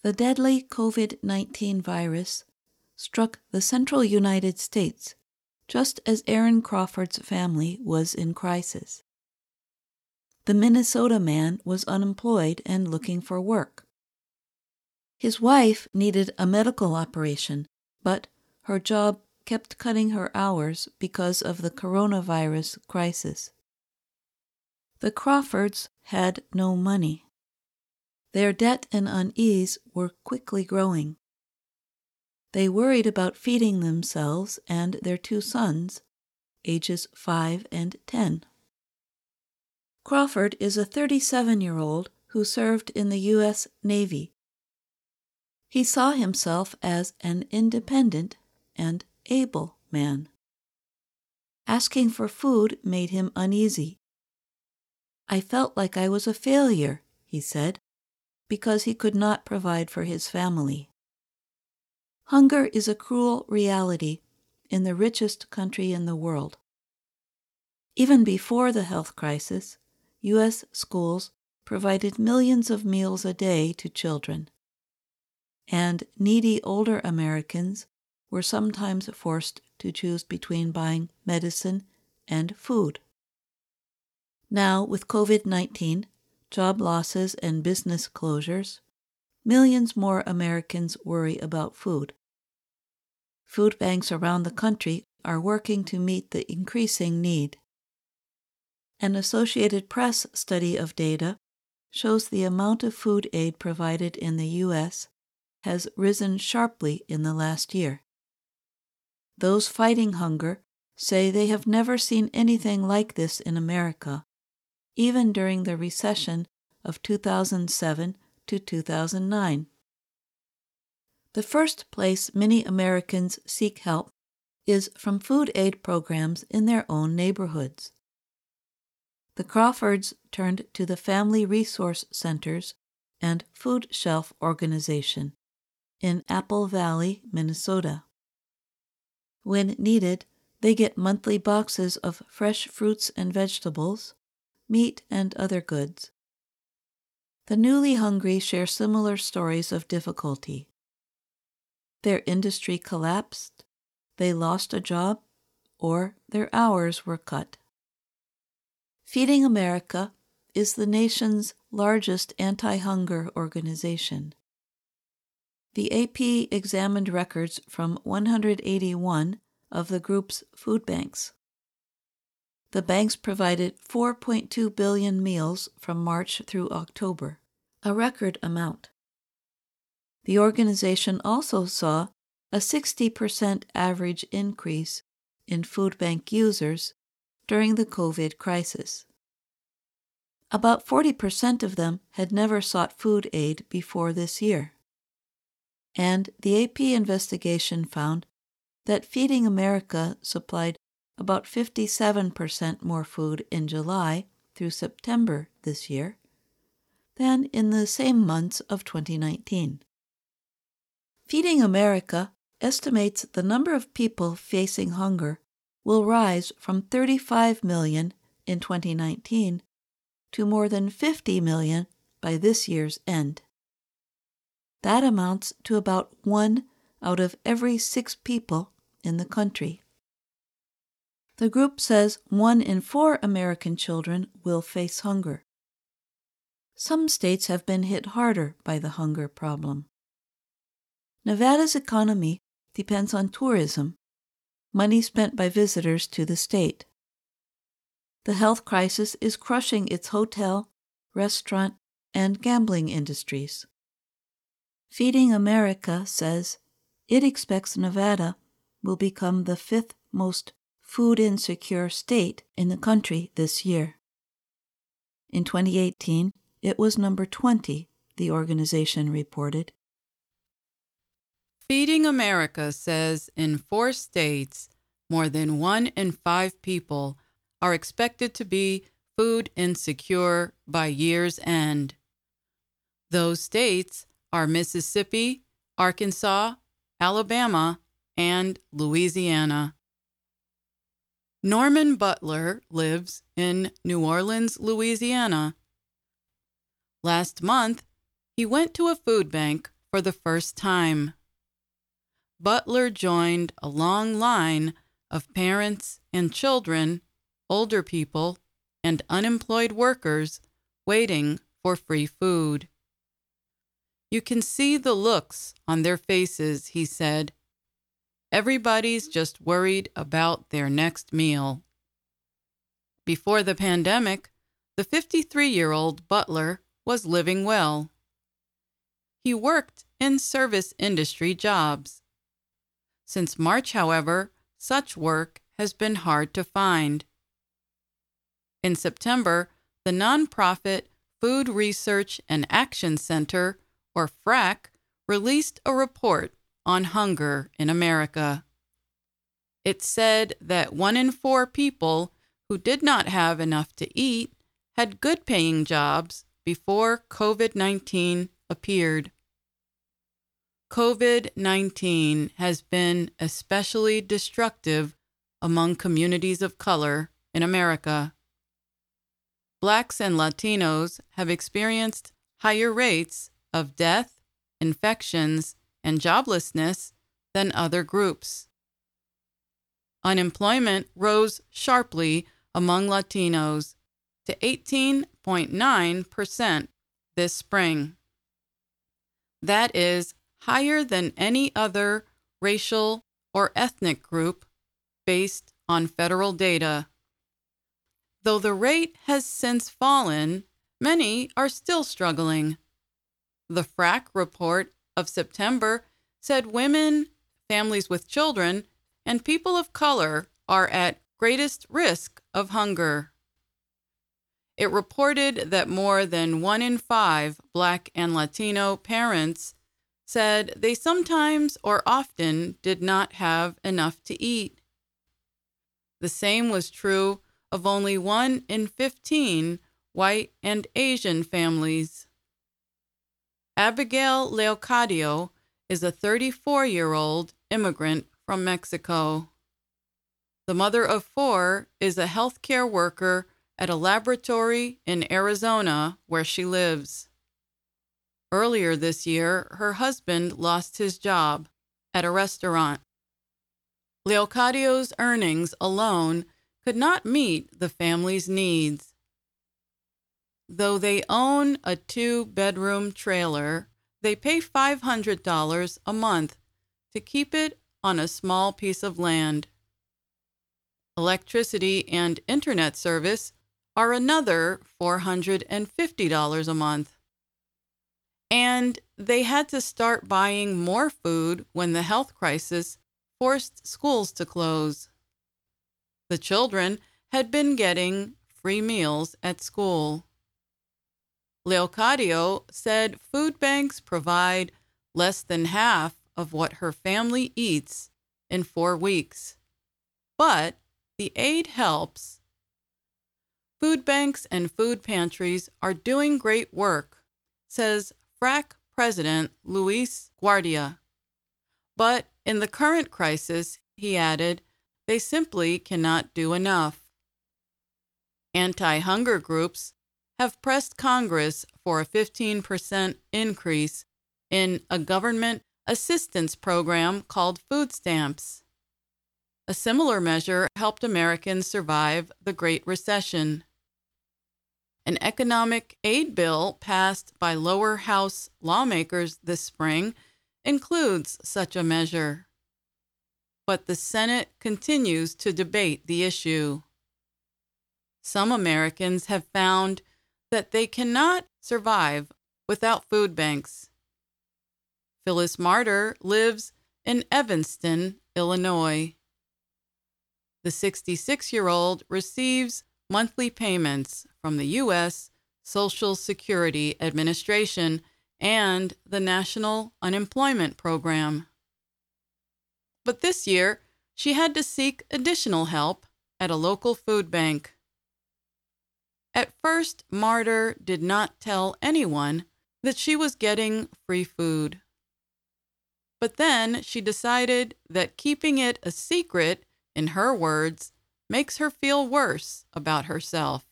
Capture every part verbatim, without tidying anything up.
The deadly COVID nineteen virus struck the central United States just as Aaron Crawford's family was in crisis. The Minnesota man was unemployed and looking for work. His wife needed a medical operation, but her job kept cutting her hours because of the coronavirus crisis. The Crawfords had no money. Their debt and unease were quickly growing. They worried about feeding themselves and their two sons, ages five and ten. Crawford is a thirty-seven-year-old who served in the U S Navy. He saw himself as an independent and able man. Asking for food made him uneasy. "I felt like I was a failure," he said, because he could not provide for his family. Hunger is a cruel reality in the richest country in the world. Even before the health crisis, U S schools provided millions of meals a day to children, and needy older Americans were sometimes forced to choose between buying medicine and food. Now, with COVID nineteen, job losses and business closures, millions more Americans worry about food. Food banks around the country are working to meet the increasing need. An Associated Press study of data shows the amount of food aid provided in the U S has risen sharply in the last year. Those fighting hunger say they have never seen anything like this in America, even during the recession of two thousand seven to two thousand nine. The first place many Americans seek help is from food aid programs in their own neighborhoods. The Crawfords turned to the Family Resource Centers and Food Shelf Organization in Apple Valley, Minnesota. When needed, they get monthly boxes of fresh fruits and vegetables, meat, and other goods. The newly hungry share similar stories of difficulty. Their industry collapsed, they lost a job, or their hours were cut. Feeding America is the nation's largest anti-hunger organization. The A P examined records from one hundred eighty-one of the group's food banks. The banks provided four point two billion meals from March through October, a record amount. The organization also saw a sixty percent average increase in food bank users during the COVID crisis. About forty percent of them had never sought food aid before this year. And the A P investigation found that Feeding America supplied about fifty-seven percent more food in July through September this year than in the same months of twenty nineteen. Feeding America estimates the number of people facing hunger will rise from thirty-five million in twenty nineteen to more than fifty million by this year's end. That amounts to about one out of every six people in the country. The group says one in four American children will face hunger. Some states have been hit harder by the hunger problem. Nevada's economy depends on tourism, money spent by visitors to the state. The health crisis is crushing its hotel, restaurant, and gambling industries. Feeding America says it expects Nevada will become the fifth most food-insecure state in the country this year. In twenty eighteen, it was number twenty, the organization reported. Feeding America says in four states, more than one in five people are expected to be food insecure by year's end. Those states are Mississippi, Arkansas, Alabama, and Louisiana. Norman Butler lives in New Orleans, Louisiana. Last month, he went to a food bank for the first time. Butler joined a long line of parents and children, older people, and unemployed workers waiting for free food. "You can see the looks on their faces," he said. "Everybody's just worried about their next meal." Before the pandemic, the fifty-three-year-old Butler was living well. He worked in service industry jobs. Since March, however, such work has been hard to find. In September, the nonprofit Food Research and Action Center, or FRAC, released a report on hunger in America. It said that one in four people who did not have enough to eat had good-paying jobs before COVID nineteen appeared. COVID nineteen has been especially destructive among communities of color in America. Blacks and Latinos have experienced higher rates of death, infections, and joblessness than other groups. Unemployment rose sharply among Latinos to eighteen point nine percent this spring. That is higher than any other racial or ethnic group based on federal data. Though the rate has since fallen, many are still struggling. The FRAC report of September said women, families with children, and people of color are at greatest risk of hunger. It reported that more than one in five Black and Latino parents said they sometimes or often did not have enough to eat. The same was true of only one in fifteen white and Asian families. Abigail Leocadio is a thirty-four-year-old immigrant from Mexico. The mother of four is a healthcare worker at a laboratory in Arizona where she lives. Earlier this year, her husband lost his job at a restaurant. Leocadio's earnings alone could not meet the family's needs. Though they own a two-bedroom trailer, they pay five hundred dollars a month to keep it on a small piece of land. Electricity and internet service are another four hundred fifty dollars a month. And they had to start buying more food when the health crisis forced schools to close. The children had been getting free meals at school. Leocadio said food banks provide less than half of what her family eats in four weeks. But the aid helps. Food banks and food pantries are doing great work, says FRAC President Luis Guardia. But in the current crisis, he added, they simply cannot do enough. Anti-hunger groups have pressed Congress for a fifteen percent increase in a government assistance program called food stamps. A similar measure helped Americans survive the Great Recession. An economic aid bill passed by lower house lawmakers this spring includes such a measure. But the Senate continues to debate the issue. Some Americans have found that they cannot survive without food banks. Phyllis Martyr lives in Evanston, Illinois. The sixty-six-year-old receives monthly payments from the U S Social Security Administration and the National Unemployment Program. But this year, she had to seek additional help at a local food bank. At first, Martyr did not tell anyone that she was getting free food. But then she decided that keeping it a secret, in her words, makes her feel worse about herself.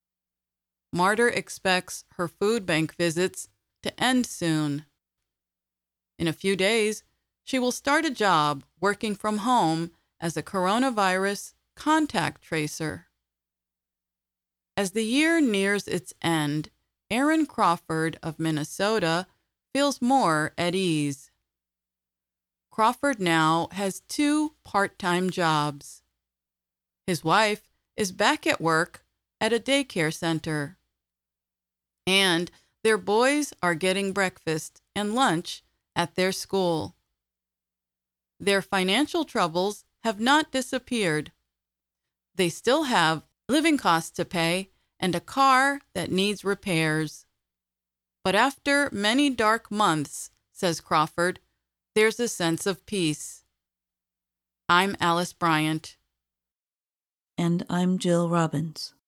Martyr expects her food bank visits to end soon. In a few days, she will start a job working from home as a coronavirus contact tracer. As the year nears its end, Aaron Crawford of Minnesota feels more at ease. Crawford now has two part-time jobs. His wife is back at work at a daycare center, and their boys are getting breakfast and lunch at their school. Their financial troubles have not disappeared. They still have living costs to pay and a car that needs repairs. But after many dark months, says Crawford, there's a sense of peace. I'm Alice Bryant. And I'm Jill Robbins.